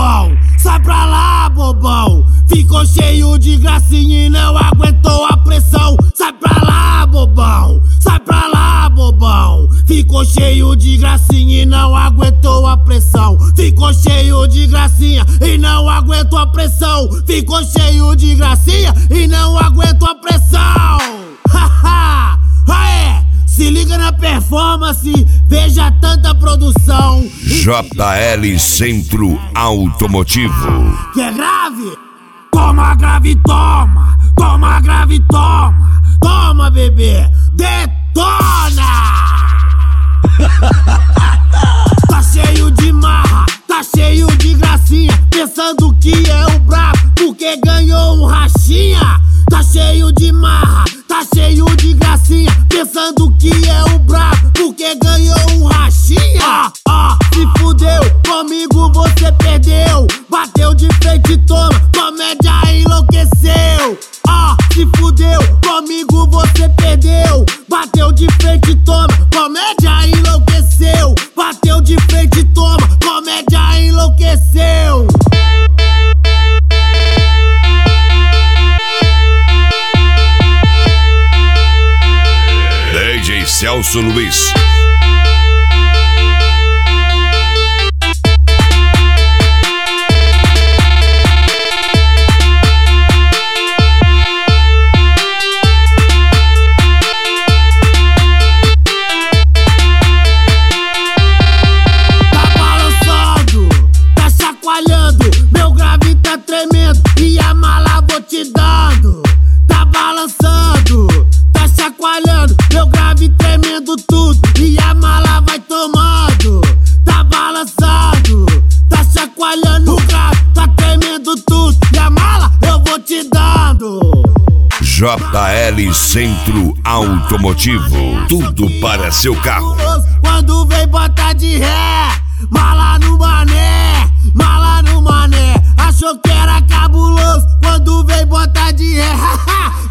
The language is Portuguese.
bobão, sai pra lá, bobão. Ficou cheio de gracinha e não aguentou a pressão. Sai pra lá, bobão, sai pra lá, bobão. Ficou cheio de gracinha e não aguentou a pressão. Ficou cheio de gracinha e não aguentou a pressão. Ficou cheio de gracinha e não aguentou a pressão. Haha, aê! Se liga na performance, veja tanta produção. JL Centro Automotivo. Que é grave? Toma grave, toma. Toma grave, toma. Toma, bebê, detona. Tá cheio de marra, tá cheio de gracinha, pensando que é o brabo porque ganhou um rachinha. Tá cheio de marra, tá cheio de gracinha, pensando que é o brabo porque ganhou um rachinha. Se fudeu, comigo você perdeu. Bateu de frente, toma, comédia enlouqueceu. Se fudeu, comigo você perdeu. Bateu de frente, toma, comédia enlouqueceu. Bateu de frente, toma, comédia enlouqueceu. DJ Celso Luiz. Tá balançando, tá chacoalhando, meu grave tremendo tudo e a mala vai tomando. Tá balançando, tá chacoalhando, o grave tá tremendo tudo e a mala eu vou te dando. JL Centro Automotivo, tudo para seu carro. Quando vem bota de ré, mala no mané, mala no mané. Achou que era cabuloso, quando vem bota de ré,